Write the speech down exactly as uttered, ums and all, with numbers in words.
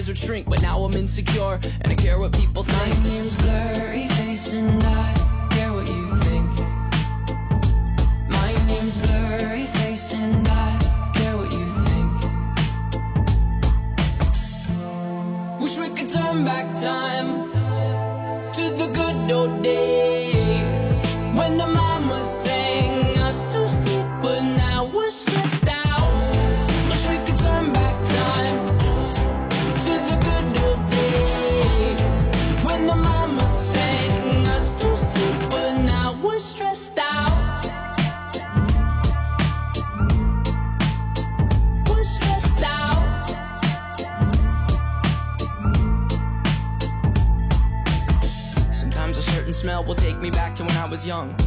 would shrink, but now I'm insecure and I care what people think. My name's Blurry Face and I care what you think. My name's Blurry Face and I care what you think. Wish we could turn back time to the good old days when the mama sang us to sleep, but now we're stressed out. Wish we could turn back time to the good old days when the mama sang us to sleep, but now we're stressed out. We're stressed out. Sometimes a certain smell will take me back to when I was young.